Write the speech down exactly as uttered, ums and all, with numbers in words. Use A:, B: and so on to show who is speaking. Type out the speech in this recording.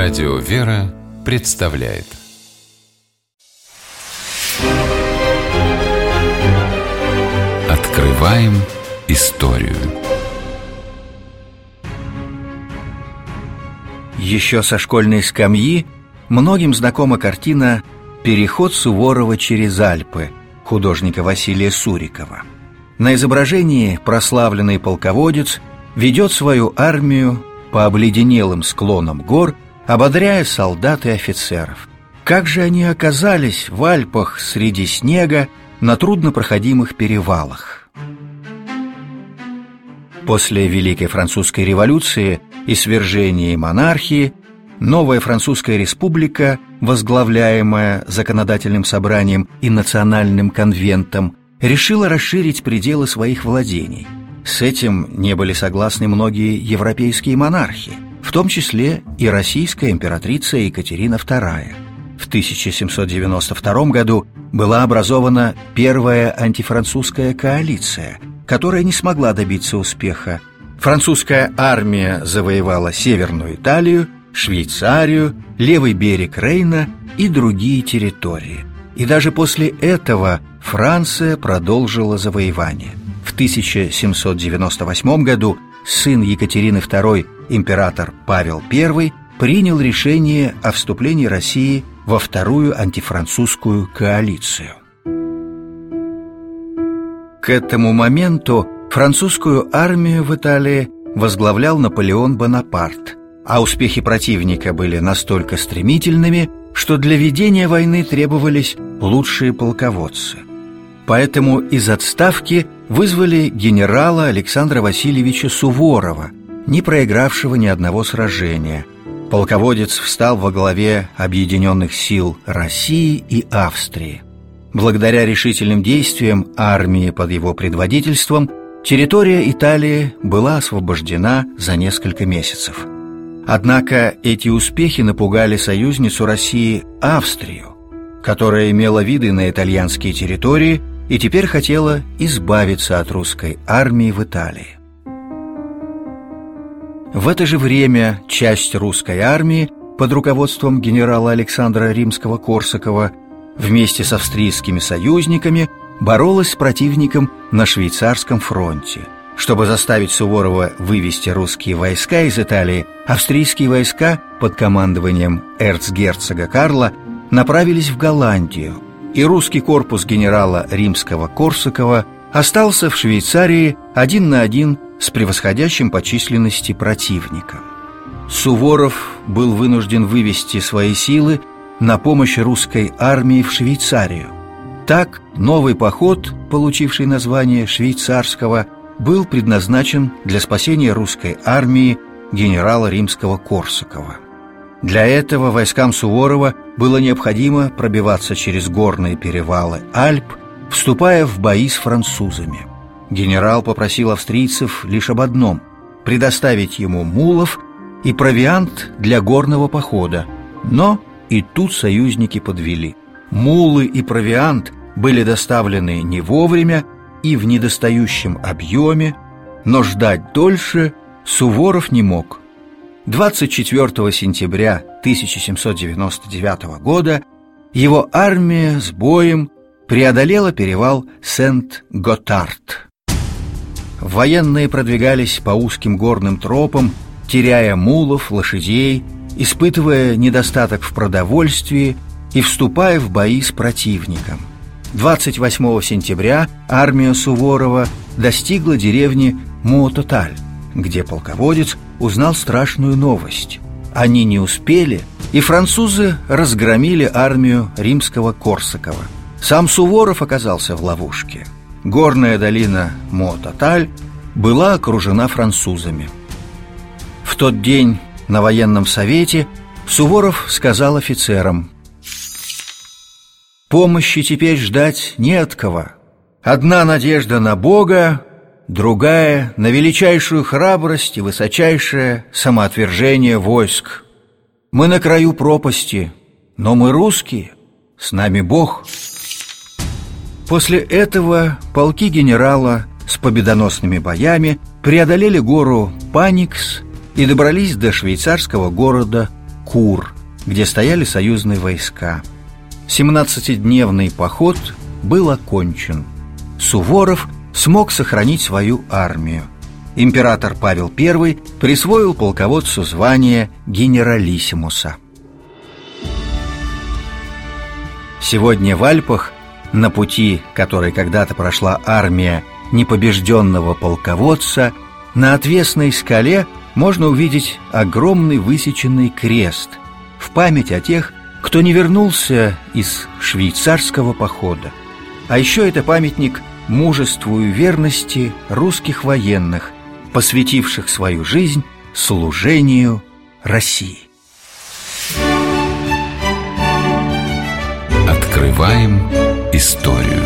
A: Радио «Вера» представляет Открываем историю.
B: Еще со школьной скамьи многим знакома картина «Переход Суворова через Альпы» художника Василия Сурикова. На изображении прославленный полководец ведет свою армию по обледенелым склонам гор, ободряя солдат и офицеров. Как же они оказались в Альпах среди снега на труднопроходимых перевалах? После Великой Французской революции и свержения монархии новая Французская республика, возглавляемая Законодательным собранием и Национальным конвентом, решила расширить пределы своих владений. С этим не были согласны многие европейские монархи, в том числе и российская императрица Екатерина вторая. В тысяча семьсот девяносто втором году была образована первая антифранцузская коалиция, которая не смогла добиться успеха. Французская армия завоевала Северную Италию, Швейцарию, левый берег Рейна и другие территории. И даже после этого Франция продолжила завоевание. В тысяча семьсот девяносто восьмом году сын Екатерины второй, император Павел Первый, принял решение о вступлении России во вторую антифранцузскую коалицию. К этому моменту французскую армию в Италии возглавлял Наполеон Бонапарт, а успехи противника были настолько стремительными, что для ведения войны требовались лучшие полководцы. Поэтому из отставки вызвали генерала Александра Васильевича Суворова, не проигравшего ни одного сражения. Полководец встал во главе объединенных сил России и Австрии. Благодаря решительным действиям армии под его предводительством территория Италии была освобождена за несколько месяцев. Однако эти успехи напугали союзницу России Австрию, которая имела виды на итальянские территории и теперь хотела избавиться от русской армии в Италии. В это же время часть русской армии под руководством генерала Александра Римского-Корсакова вместе с австрийскими союзниками боролась с противником на швейцарском фронте. Чтобы заставить Суворова вывести русские войска из Италии, австрийские войска под командованием эрцгерцога Карла направились в Голландию, и русский корпус генерала Римского-Корсакова остался в Швейцарии один на один с превосходящим по численности противником. Суворов был вынужден вывести свои силы на помощь русской армии в Швейцарию. Так, новый поход, получивший название швейцарского, был предназначен для спасения русской армии генерала Римского-Корсакова. Для этого войскам Суворова было необходимо пробиваться через горные перевалы Альп, вступая в бои с французами. Генерал попросил австрийцев лишь об одном – предоставить ему мулов и провиант для горного похода, но и тут союзники подвели. Мулы и провиант были доставлены не вовремя и в недостающем объеме, но ждать дольше Суворов не мог. двадцать четвёртого сентября тысяча семьсот девяносто девятого года его армия с боем преодолела перевал Сент-Готард. Военные продвигались по узким горным тропам, теряя мулов, лошадей, испытывая недостаток в продовольствии и вступая в бои с противником. двадцать восьмого сентября армия Суворова достигла деревни Муототаль, где полководец узнал страшную новость. Они не успели, и французы разгромили армию Римского-Корсакова. Сам Суворов оказался в ловушке. Горная долина Муототаль была окружена французами. В тот день на военном совете Суворов сказал офицерам: «Помощи теперь ждать не от кого. Одна надежда на Бога, другая — на величайшую храбрость и высочайшее самоотвержение войск. Мы на краю пропасти, но мы русские, с нами Бог». После этого полки генерала с победоносными боями преодолели гору Паникс и добрались до швейцарского города Кур, где стояли союзные войска. семнадцатидневный поход был окончен. Суворов смог сохранить свою армию. Император Павел Первый присвоил полководцу звание генералиссимуса. Сегодня в Альпах, на пути, который когда-то прошла армия непобежденного полководца, на отвесной скале можно увидеть огромный высеченный крест в память о тех, кто не вернулся из швейцарского похода. А еще это памятник мужеству и верности русских военных, посвятивших свою жизнь служению России.
A: Открываем историю.